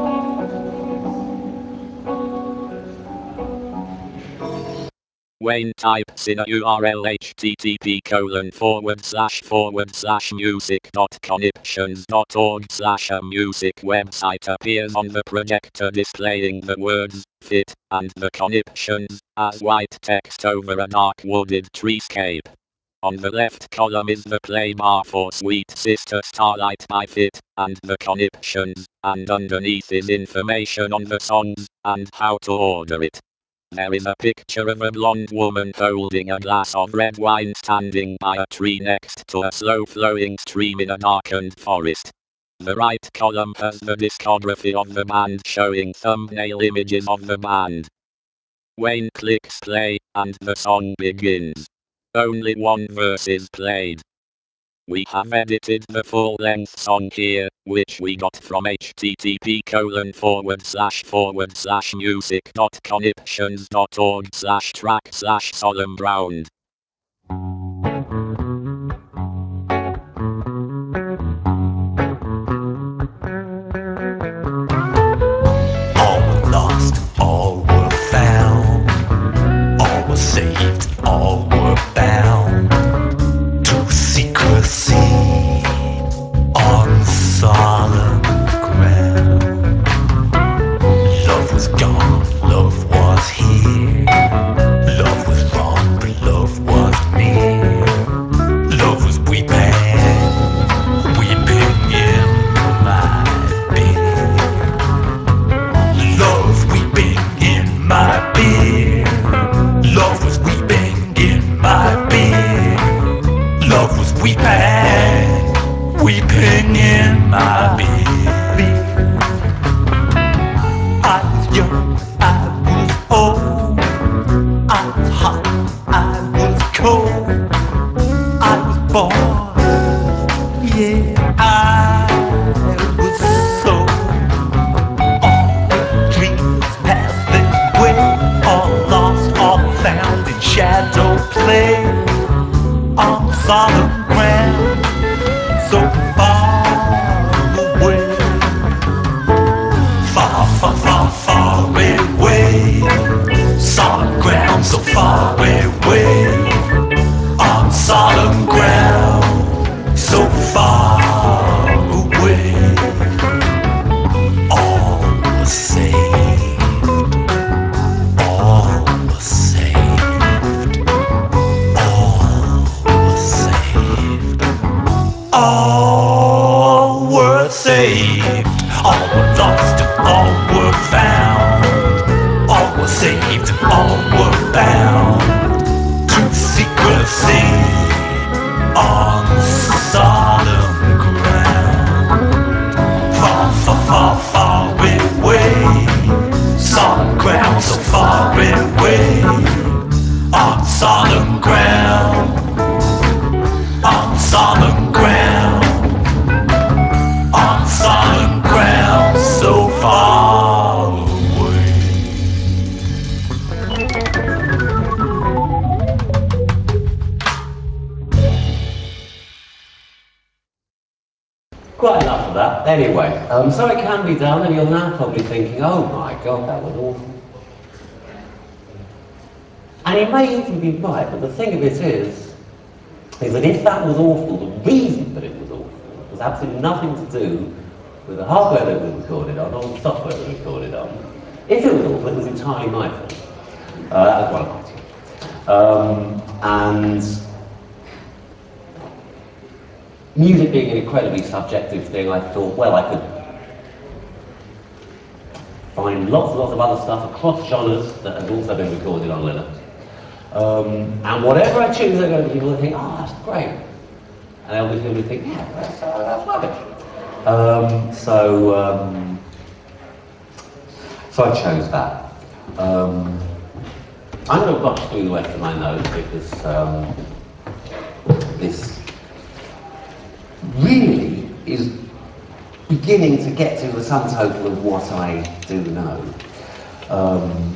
Wayne types in a U R L http colon forward slash forward slash music dot conniptions dot org slash a music website appears on the projector displaying the words fit and the conniptions as white text over a dark wooded treescape. On the left column is the play bar for Sweet Sister Starlight by Fit and the conniptions, and underneath is information on the songs and how to order it. There is a picture of a blonde woman holding a glass of red wine standing by a tree next to a slow-flowing stream in a darkened forest. The right column has the discography of the band showing thumbnail images of the band. Wayne clicks play, and the song begins. Only one verse is played. We have edited the full-length song here, which we got from http colon forward slash forward slash music dot conniptions dot org slash track slash solemn ground. All were lost, all were found, all were saved, all were bound to secrecy on solemn ground. Love was gone, love was here. Love was wrong, but love was near. Love was weeping, weeping in my bed. Love weeping in my beer. Love was weeping in my beer. Love was weeping, weeping in my beer. I was young, I was old. I was hot, I was cold. I was born, yeah, I was so. All dreams passed their way, all lost, all found in shadow play, on solid ground, so far away, far, far, far, far away, solid ground, so far away, on solid ground, so far away, all was saved, all was saved, all was saved, all were saved, all were lost and all were found, all were saved and all were bound to secrecy on solemn ground, far, far, far, far away, solemn ground, so far away, on solemn ground, on solemn ground, on solemn ground, so far away. Quite enough of that. Anyway, um, so it can be done, and you're now probably thinking, oh my god, that was awful. And it may even be right, but the thing of it is, is that if that was awful, the reason that it was awful was absolutely nothing to do with the hardware that it was recorded on or the software that it was recorded on. If it was awful, it was entirely my fault. Uh, that was one part. Um, and music being an incredibly subjective thing, I thought, well, I could find lots and lots of other stuff across genres that have also been recorded on Linux. Um, and whatever I choose, they're going to be people that think, oh, that's great. And they'll be people who think, yeah, that's, uh, that's rubbish. Um, so, um, so I chose that. Um, I'm going to rush through the rest of my notes because um, this really is beginning to get to the sum total of what I do know. Um,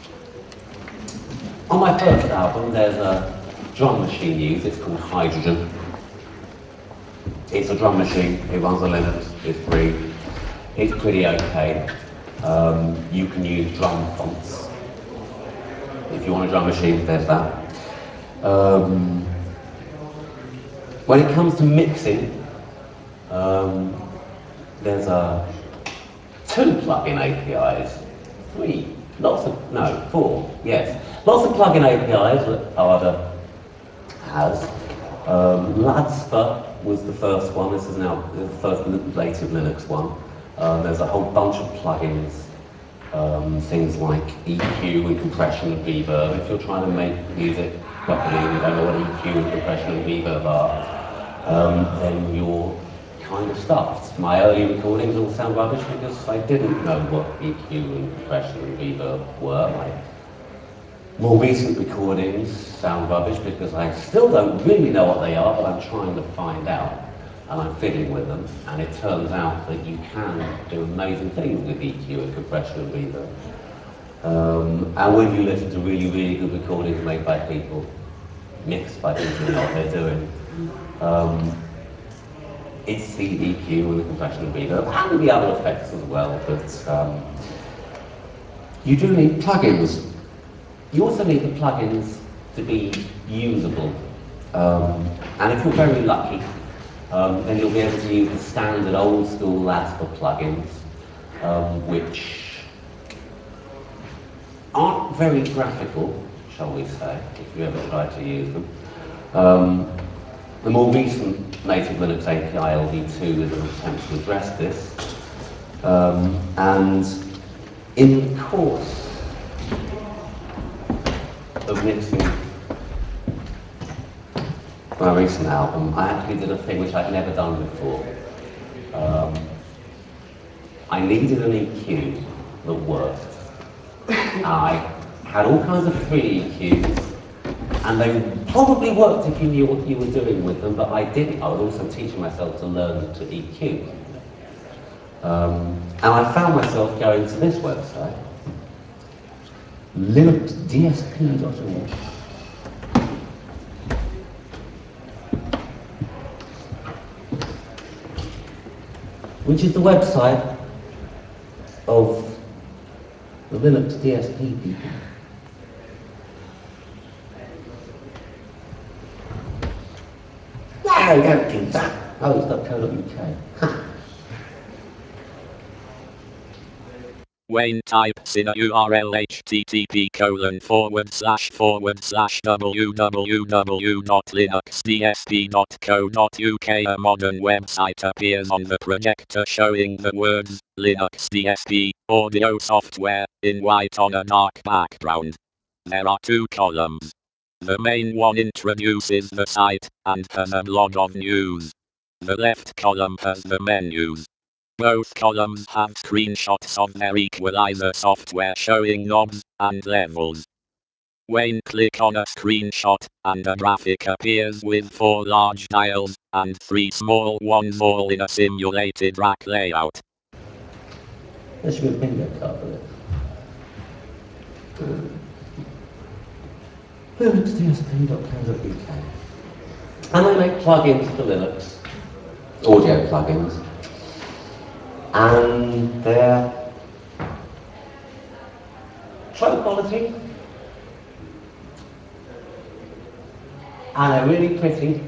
on my first album, there's a drum machine used. It's called Hydrogen. It's a drum machine. It runs on Linux. It's free. It's pretty okay. Um, you can use drum fonts. if you want a drum machine, there's that. Um, when it comes to mixing, um, there's a two plugin A P Is, three, lots of, no, four, yes. Lots of plugin A P Is that Arda has. Um, Ladspa was the first one, this is now the first native Linux one. Um, there's a whole bunch of plugins, um, things like E Q and compression and reverb. If you're trying to make music properly and you don't know what E Q and compression and reverb are, um, then you're kind of stuffed. My early recordings all sound rubbish because I didn't know what E Q and compression and reverb were. My more recent recordings sound rubbish because I still don't really know what they are, but I'm trying to find out. And I'm fiddling with them, and it turns out that you can do amazing things with E Q and compression and reverb. Um, and when you listen to really, really good recordings made by people, mixed by people who know what they're doing, um, it's the E Q and the compression and reverb, and the other effects as well, but um, you do need plugins. You also need the plugins to be usable. Um, and if you're very lucky, um, then you'll be able to use the standard old school Ladspa plugins, um, which aren't very graphical, shall we say, if you ever try to use them. Um, the more recent native Linux A P I, L V two, is an attempt to address this. Um, and in the course of mixing my recent album, I actually did a thing which I'd never done before. Um, I needed an E Q that worked. I had all kinds of free E Qs, and they probably worked if you knew what you were doing with them, but I didn't. I was also teaching myself to learn to E Q. Um, and I found myself going to this website, linux d s p dot org. Which is the website of the Linux D S P people. No, don't do that. Oh, it's .co.uk. Wayne types in a U R L http colon forward slash forward slash www dot linux d s p dot co dot uk. A modern website appears on the projector showing the words Linux D S P, audio software, in white on a dark background. There are two columns. The main one introduces the site, and has a blog of news. The left column has the menus. Both columns have screenshots of their equalizer software showing knobs and levels. Wayne click on a screenshot, and a graphic appears with four large dials, and three small ones all in a simulated rack layout. There should be a bingo card for this. linux d s p dot co dot uk. And they make plugins for Linux, audio plugins. And they're low quality, and they're really pretty.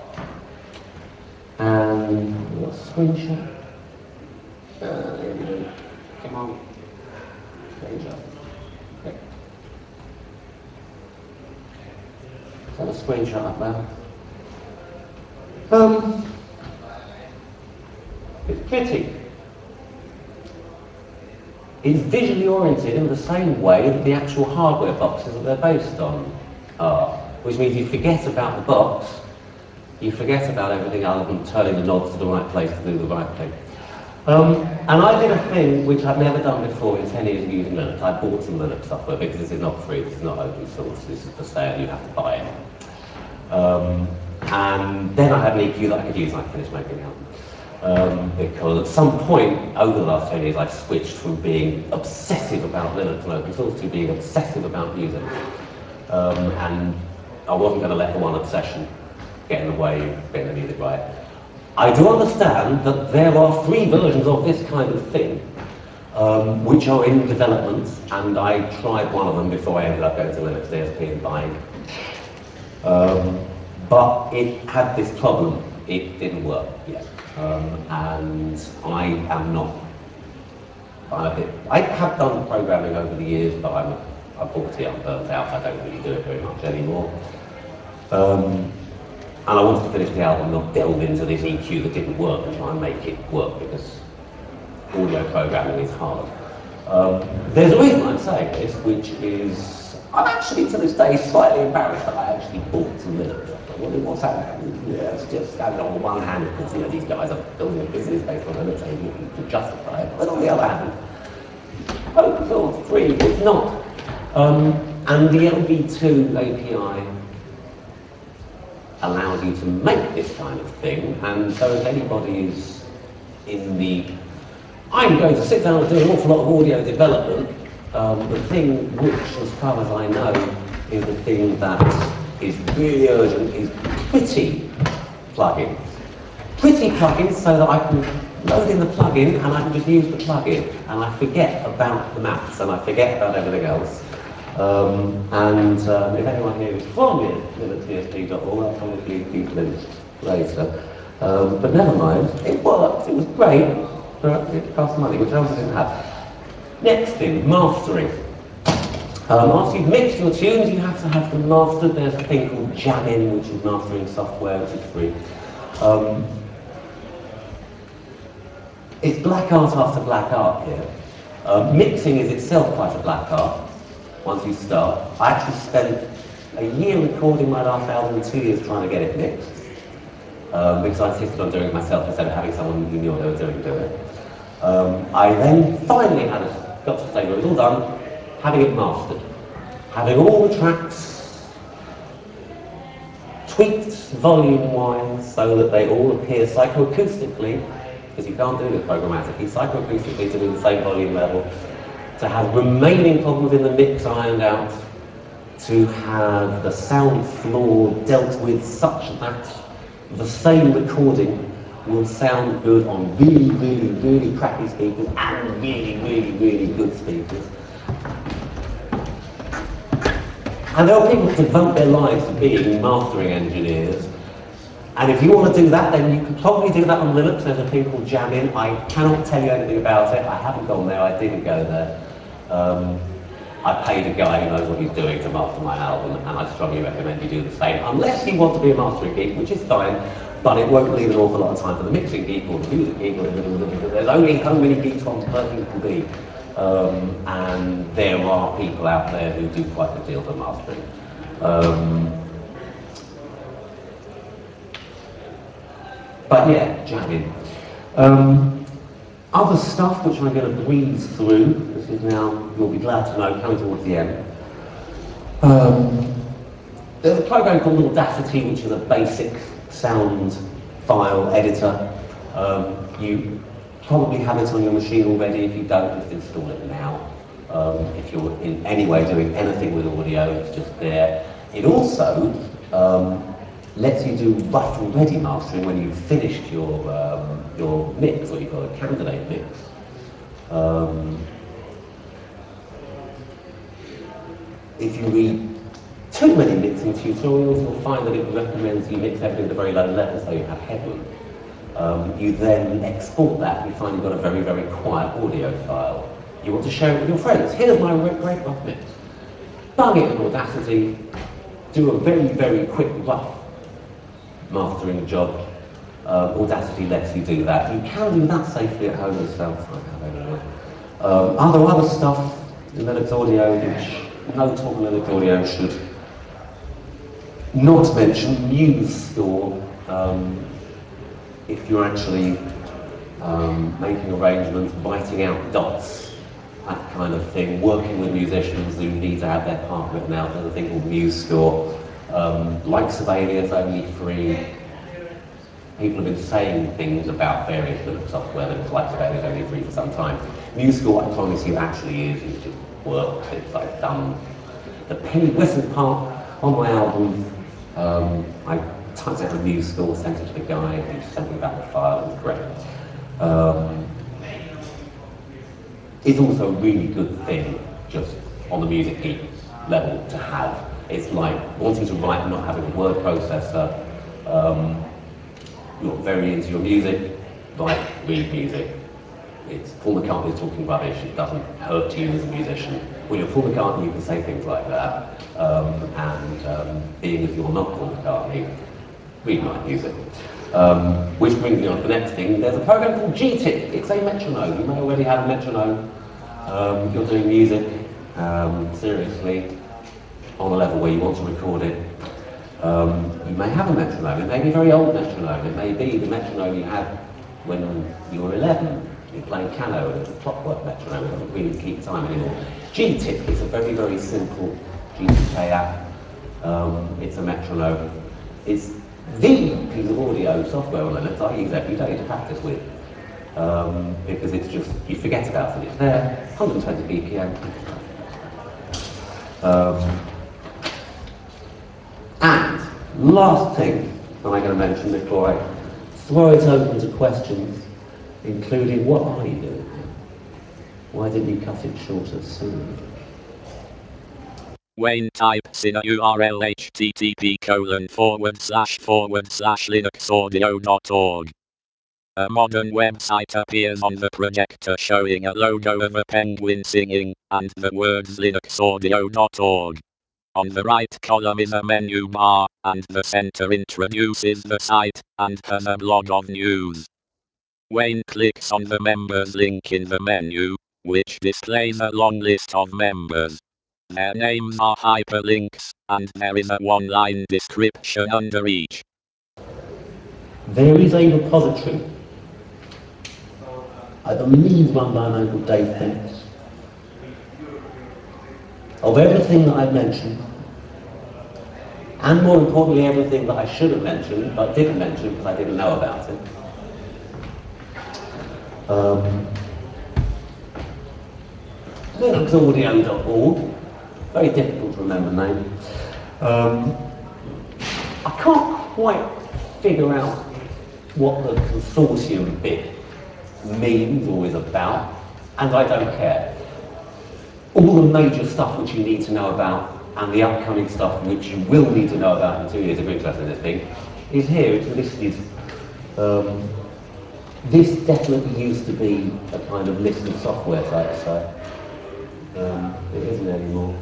And what's the screenshot? Uh, there we go. Come on. Screenshot. Okay. Is that a screenshot up there? Um, it's pretty. It's visually oriented in the same way that the actual hardware boxes that they're based on are. Which means you forget about the box, you forget about everything other than turning the knobs to the right place to do the right thing. Um, and I did a thing which I've never done before in ten years of using Linux. I bought some Linux software because this is not free, this is not open source, this is for sale, you have to buy it. Um, and then I had an E Q that I could use and I finished making the album. Um, because at some point over the last ten years I've switched from being obsessive about Linux and open source to being obsessive about music. Um, and I wasn't going to let the one obsession get in the way of getting the music right. I do understand that there are free versions of this kind of thing, um, which are in development, and I tried one of them before I ended up going to Linux D S P and buying. Um, but it had this problem, it didn't work yet. Um, and I am not, I'm a bit, I have done programming over the years, but I'm, I'm forty, I'm burnt out, I don't really do it very much anymore. Um, and I wanted to finish the album, not delve into this E Q that didn't work and try and make it work, because audio programming is hard. Um, there's a reason I'm saying this, which is, I'm actually to this day slightly embarrassed that I actually bought some Linux. Well, what's happening? Yeah, it's just, I mean, on the one hand, of course, you know, these guys are building a business based on Linux, and you can justify it, but on the other hand, open source, free, it's not. Um, and the L V two A P I allows you to make this kind of thing, and so if anybody is in the, I'm going to sit down and do an awful lot of audio development, um, the thing which, as far as I know, is the thing that is really urgent is pretty plugins. Pretty plugins so that I can load in the plugin and I can just use the plugin, and I forget about the maths and I forget about everything else. Um, and um, if anyone here is from linux D S P dot org, I'll probably keep links later. Um, but never mind, it worked, it was great, but it cost money, which I also didn't have. Next thing, mastering. Um, after you've mixed your tunes, you have to have them mastered. There's a thing called Jamin, which is mastering software, which is free. Um, it's black art after black art here. Uh, mixing is itself quite a black art. Once you start, I actually spent a year recording my last album and two years trying to get it mixed. Um, because I insisted on doing it myself instead of having someone who knew what they were doing do it. Um, I then finally had a, got to the stage where it was all done, having it mastered. Having all the tracks tweaked volume-wise so that they all appear psychoacoustically, because you can't do this programmatically, psychoacoustically to be the same volume level, to have remaining problems in the mix ironed out, to have the sound flaw dealt with such that the same recording will sound good on really, really, really crappy speakers and really, really, really good speakers. And there are people who devote their lives to being mastering engineers. And if you want to do that, then you can probably do that on Linux. There's a thing called Jamin. I cannot tell you anything about it. I haven't gone there. I didn't go there. Um, I paid a guy who knows what he's doing to master my album, and I strongly recommend you do the same, unless you want to be a mastering geek, which is fine, but it won't leave an awful lot of time for the mixing geek or the music geek. Or the, there's only so many geeks one person can be, um, and there are people out there who do quite a deal for mastering. Um, but yeah, jamming. Um, Other stuff which I'm going to breeze through, this is now, you'll be glad to know, coming towards the end. Um, there's a program called Audacity, which is a basic sound file editor. Um, you probably have it on your machine already. If you don't, just install it now. Um, if you're in any way doing anything with audio, it's just there. It also um, lets you do rough and ready mastering when you've finished your um, your mix, or you've got a candidate mix. Um, if you read too many mixing tutorials, you'll find that it recommends you mix everything at a very low level so you have headroom. Um, you then export that and you find you've got a very, very quiet audio file. You want to share it with your friends. Here's my great rough mix. Bung it in Audacity, do a very, very quick rough mastering job. Uh, Audacity lets you do that. You can do that safely at home yourself. I have anyway. Um, other other stuff in Linux Audio, which no talk Linux Audio should not mention. MuseScore. Um, if you're actually um, making arrangements, writing out dots, that kind of thing, working with musicians who need to have their part written out. There's a thing called MuseScore. Um, like Sibelius, only free. People have been saying things about various Linux software that like Sibelius only free for some time. MuseScore, I promise you, actually is. It just works. It's like done. The penny whistle part on my album, um, I typed out a MuseScore, sent it to the guy, he sent me back the file. It was great. Um, is also a really good thing, just on the music geek level, to have. It's like wanting to write and not having a word processor. Um, you're very into your music, like read music. It's Paul McCartney talking rubbish, it doesn't hurt you as a musician. When you're Paul McCartney, you can say things like that. Um, and um, being as you're not Paul McCartney, read my music. Um, which brings me on to the next thing. There's a program called G T I P. It's a metronome. You may already have a metronome. Um, you're doing music, um, seriously, on a level where you want to record it. Um, you may have a metronome. It may be a very old metronome. It may be the metronome you had when you were eleven. You're playing piano and it's a clockwork metronome. It doesn't really keep time anymore. G T I P is a very, very simple G T K app. Um, it's a metronome. It's the piece of audio software on Linux I use every day to practice with. Um, because it's just, you forget about it. It's there, one hundred twenty B P M. Um, and last thing that I'm going to mention before I throw it open to questions, including what are you doing? Why didn't you cut it shorter sooner? Wayne types in a U R L http colon forward slash forward slash linuxaudio dot org. A modern website appears on the projector showing a logo of a penguin singing, and the words linuxaudio dot org. On the right column is a menu bar, and the center introduces the site, and has a blog of news. Wayne clicks on the members link in the menu, which displays a long list of members. Their names are hyperlinks, and there is a one-line description under each. There is a repository, I believe run by a man called Dave Phillips, of everything that I've mentioned, and more importantly everything that I should have mentioned, but didn't mention because I didn't know about it. Um, linux audio dot org, very difficult to remember name. Um, I can't quite figure out what the consortium bit means or is about, and I don't care. All the major stuff which you need to know about, and the upcoming stuff which you will need to know about in two years if you're interested in this thing, is here. It's listed. Um, this definitely used to be a kind of list of software type site. Um, it isn't anymore.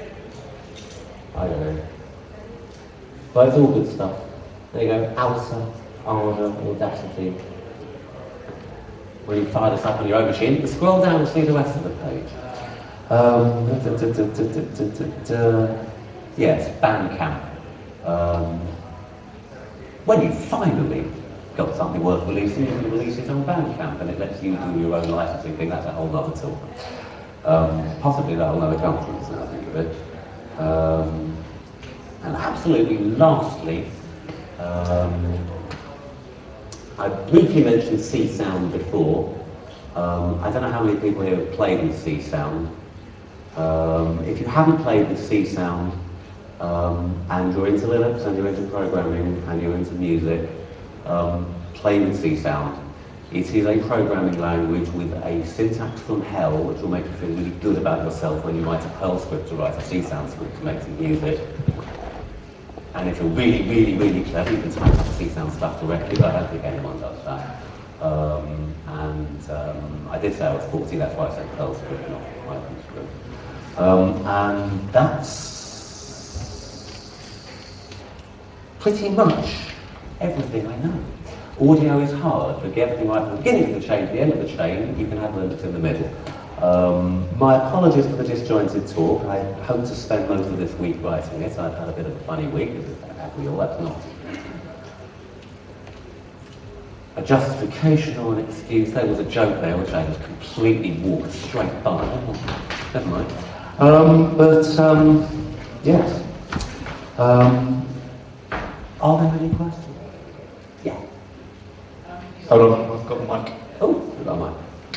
I don't know. But it's all good stuff. There you go, Alsa, Ardour, Audacity. When you fire this up on your own machine, you can scroll down and see the rest of the page. Um, da, da, da, da, da, da, da. Yes, Bandcamp. Um, when you finally got something worth releasing, you can release it on Bandcamp, and it lets you do your own licensing thing. That's a whole other talk. Um, possibly a whole other conference, now I think of it. Um, and absolutely lastly, um, I briefly mentioned C-Sound before. Um, I don't know how many people here have played with C-Sound. Um, if you haven't played with C-Sound, um, and you're into Linux and you're into programming and you're into music, um, play with C-Sound. It is a programming language with a syntax from hell, which will make you feel really good about yourself when you write a Perl script or write a C-Sound script to make some music. And if you're really, really, really clever, you can type up C-Sound stuff directly, but I don't think anyone does that. Um, and um, I did say I was forty, that's why I said Perl script, not Python script. Um, and that's pretty much everything I know. Audio is hard, but get everything right from the beginning of the chain to the end of the chain, you can have Linux in the middle. Um, my apologies for the disjointed talk. I hope to spend most of this week writing it. I've had a bit of a funny week, as we all, that's not a justification or an excuse. There was a joke there which I just completely walked straight by. Never mind. Um, but, um, yes. Um, are there any questions? Yeah. Hold on, I've got the mic. Oh, I've got a mic.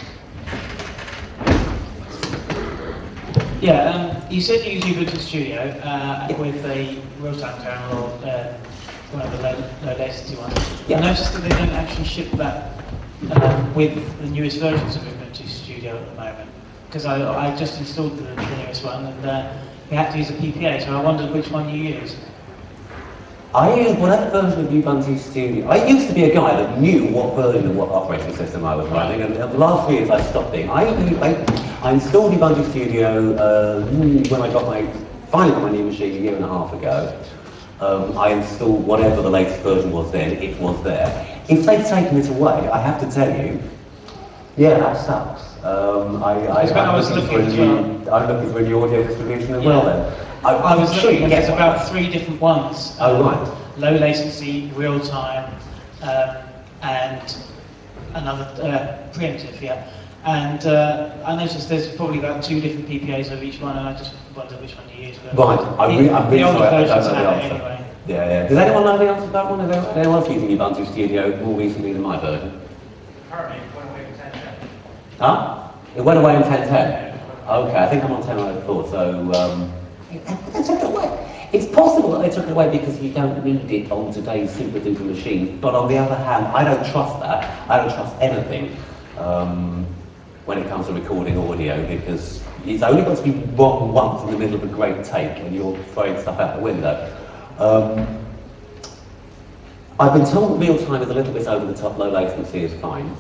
Yeah, um, you said you use Ubuntu Studio uh, yeah. with a real-time kernel or uh, one of the low, low latency ones. Yeah. I noticed that they don't actually ship that um, with the newest versions of Ubuntu Studio at the moment. because I, I just installed the, the newest one, and uh, we had to use a P P A, so I wondered which one you use. I used whatever version of Ubuntu Studio. I used to be a guy that knew what version of what operating system I was running, and, and the last few years I stopped being. I, I, I installed Ubuntu Studio uh, when I got my, finally got my new machine a year and a half ago. Um, I installed whatever the latest version was then, it was there. If they've taken it away, I have to tell you, yeah, that sucks. Um, I, I, Because when I I'm, was looking for a looking as well- new, I'm looking for a new audio distribution as Yeah. well then. I, I was I'm sure you looking, and get there's one. about three different ones. Oh, um, right. Low latency, real time, um, and another uh, preemptive, yeah. And uh, I noticed there's probably about two different P P As of each one, and I just wonder which one you use. But Right, I'm, re I'm the really older sorry, I don't versions know the have it answer. anyway. Yeah, yeah. Does anyone know the answer to that one? Is anyone, anyone else using Ubuntu Studio more recently than my version? Currently, it went away in ten ten. Huh? It went away in ten ten? Okay, I think I'm on ten oh four, so um, they took it away. It's possible that they took it away because you don't need it on today's super duper machines, but on the other hand, I don't trust that. I don't trust anything um, when it comes to recording audio, because it's only got to be wrong once in the middle of a great take and you're throwing stuff out the window. Um, I've been told that real time is a little bit over the top, low latency is fine.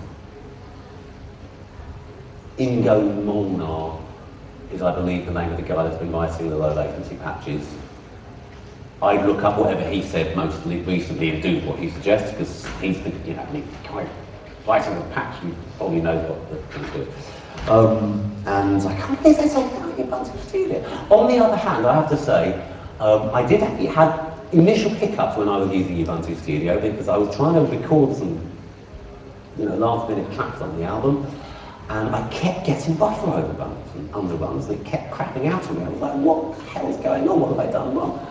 Ingo Molnar is, I believe, the name of the guy that's been writing the low latency patches. I'd look up whatever he said most recently and do what he suggests, because he's the, you know, the guy writing the patch, he probably knows what the things do. Um, and I can't believe they told me about Ubuntu Studio. On the other hand, I have to say, um, I did actually have initial hiccups when I was using Ubuntu Studio, because I was trying to record some, you know, last minute tracks on the album, and I kept getting buffer overruns and underruns, and it kept crapping out on me. I was like, what the hell's going on? What have I done wrong?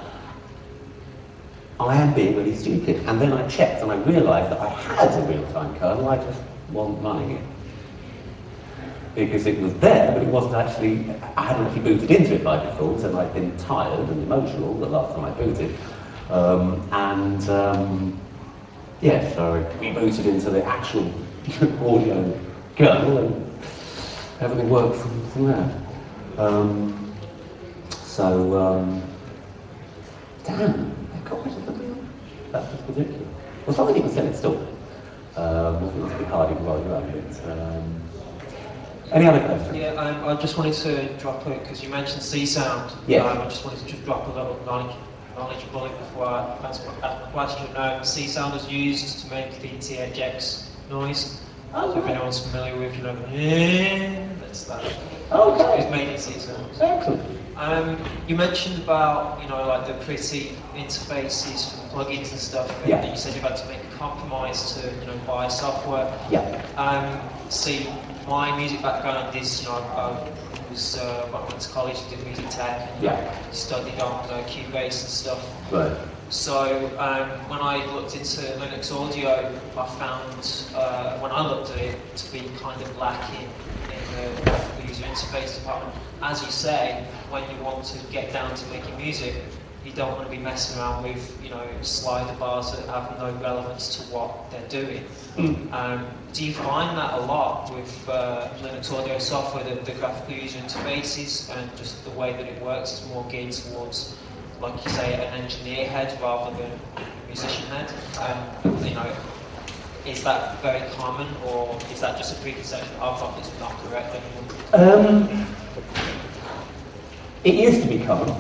I am being really stupid. And then I checked and I realised that I had a real-time kernel, I just wasn't running it. Because it was there, but it wasn't actually, I hadn't actually booted into it by default, and I'd been tired and emotional the last time I booted. Um, and um, yeah, so I rebooted into the actual audio kernel, and everything worked from, from there. Um, so, um, damn, they got rid of the real. That's just ridiculous. Well, some people still install it. Um, it must be hard to roll around it. Um, any other questions? Yeah, um, I just wanted to drop it, because you mentioned C-Sound. Yes. Um, I just wanted to just drop a little knowledge, knowledge bullet before I ask my, ask my question. Um, C-Sound is used to make the T H X noise. Oh, so if right. anyone's familiar with, you know, yeah, that's that. Okay. It's made in C-Sound. Excellent. Um, you mentioned about, you know, like the pretty interfaces for plugins and stuff, and Yeah. you said you had to make a compromise to, you know, buy software. Yeah. Um, see, my music background is, you know, I was, uh, when I went to college, I did music tech, and Yeah. studied on uh, Cubase and stuff. Right. So um, when I looked into Linux audio, I found, uh, when I looked at it, to be kind of lacking in the graphical user interface department. As you say, when you want to get down to making music, you don't want to be messing around with, you know, slider bars that have no relevance to what they're doing. Mm. Um, do you find that a lot with uh, Linux audio software, that the graphical user interfaces and just the way that it works is more geared towards, like you say, an engineer head rather than a musician head? Um, you know, is that very common, or is that just a preconception I've got that's not correct anymore? Um, it used to be common.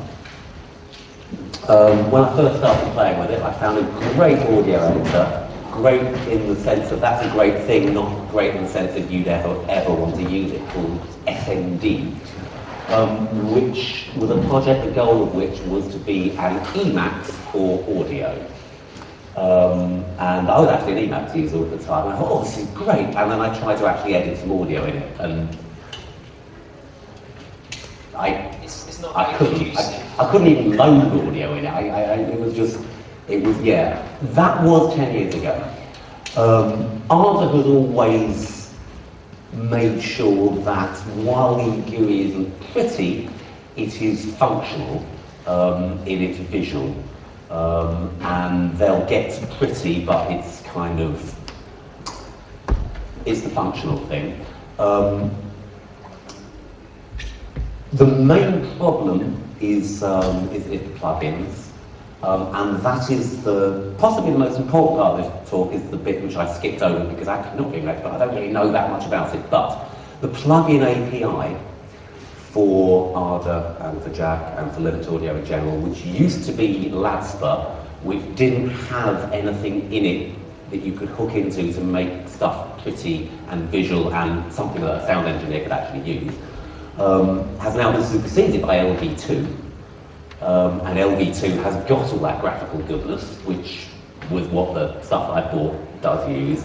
Um, when I first started playing with it, I found a great audio editor. Great in the sense of that's a great thing, not great in the sense that you'd ever, ever want to use it, called S M D, um, which was a project, the goal of which was to be an Emacs for audio. Um, and I was actually an Emacs user at the time, and I thought, oh, this is great. And then I tried to actually edit some audio in it, and I, It's, it's not I very couldn't, conducive. I, I couldn't even load audio in it. I, I, it was just, it was, yeah. That was ten years ago. Um, Ardour has always made sure that while the G U I isn't pretty, it is functional um, in its visual. Um, and they'll get pretty, but it's kind of, it's the functional thing. Um, The main problem is, um, is, is plugins. Um, and that is the, possibly the most important part of this talk is the bit which I skipped over because actually not being an expert, I don't really know that much about it, but the plugin A P I for Ardour and for Jack and for Linux Audio in general, which used to be Ladspa, which didn't have anything in it that you could hook into to make stuff pretty and visual and something that a sound engineer could actually use, um, has now been superseded by L V two. Um, and L V two has got all that graphical goodness, which was what the stuff I bought does use.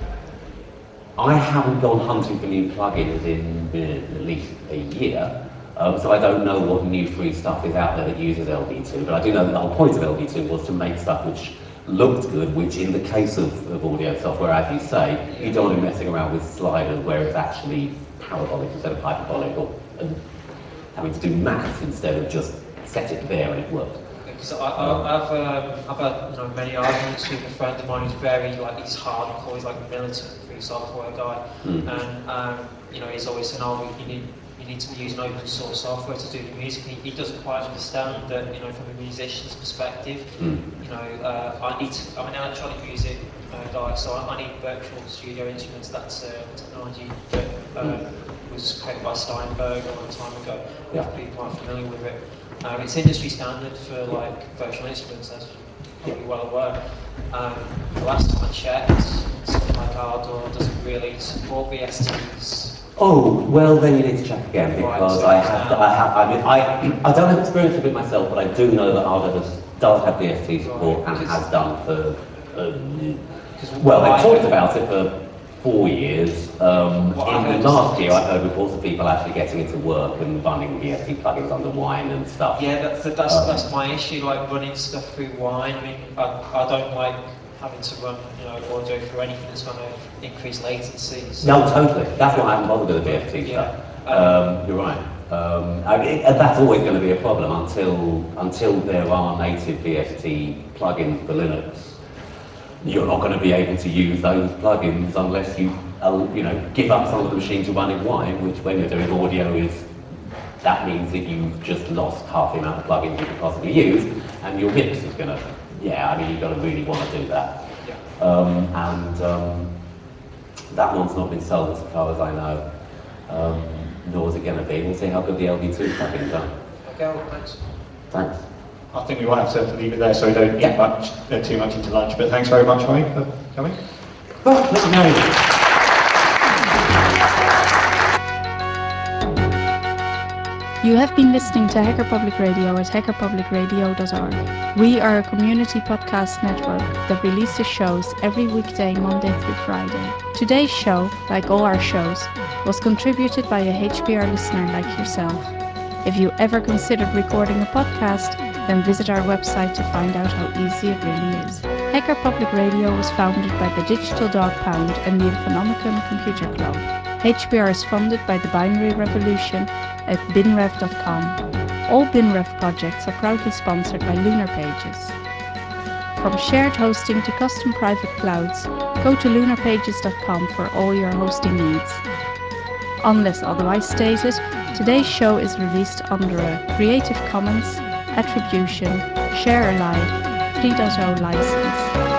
I haven't gone hunting for new plugins in uh, at least a year, um, so I don't know what new free stuff is out there that uses L V two, but I do know that the whole point of L V two was to make stuff which looked good, which in the case of, of audio software, as you say, you don't want to be messing around with sliders where it's actually parabolic instead of hyperbolic, or and having to do maths instead of just set it there and it worked. Because I, I, I've, um, I've had you know, many arguments with a friend of mine who's very, like, he's hardcore, he's like a militant free software guy, mm. and um, you know, he's always saying, oh, you need, you need to be using open source software to do the music. He, he doesn't quite understand that, you know, from a musician's perspective, mm. you know, uh, I need to, I'm an electronic music uh, guy, so I, I need virtual studio instruments. That's uh, technology that uh, mm. was created by Steinberg a long time ago, yeah. If people are familiar with it. Um, it's industry standard for like virtual instruments, as you're probably well aware. Um, the last time I checked, something like Ardour doesn't really support V S Ts. Oh, well then you need to check again, because right, so I have, to, I have, I mean, I, I don't have experience with it myself, but I do know that Ardour does, does have V S T support, right, and has done for, uh, well, they've talked about it for four years. Um, in the last year, I've heard reports of people actually getting into work and running V S T plugins under Wine and stuff. Yeah, that's that's, um, that's my issue. Like running stuff through Wine. I mean, I, I don't like having to run, you know, audio for anything that's going to increase latency. So. No, totally. That's why I haven't bothered with the V S T yeah. stuff. Um, you're right. Um, I mean, and that's always going to be a problem until until there are native V S T plugins for Linux. You're not going to be able to use those plugins unless you, uh, you know, give up some of the machines you run in Wine, which when you're doing audio is, that means that you've just lost half the amount of plugins you could possibly use, and your mix is going to, yeah, I mean, you've got to really want to do that. Yeah. Um, and um, that one's not been sold as far as I know, um, nor is it going to be. We'll see how good the L V two plugins are. Okay, well, thanks. Thanks. I think we might have to leave it there so we don't get much, uh, too much into lunch, but thanks very much, Wayne, for coming. Oh, let me know. You have been listening to Hacker Public Radio at hacker public radio dot org. We are a community podcast network that releases shows every weekday, Monday through Friday. Today's show, like all our shows, was contributed by a H P R listener like yourself. If you ever considered recording a podcast, then visit our website to find out how easy it really is. Hacker Public Radio was founded by the Digital Dog Pound and the Infonomicon Computer Club. H P R is funded by the Binary Revolution at bin rev dot com. All BinRev projects are proudly sponsored by Lunar Pages. From shared hosting to custom private clouds, go to lunar pages dot com for all your hosting needs. Unless otherwise stated, today's show is released under a Creative Commons Attribution Share Alike three point oh license.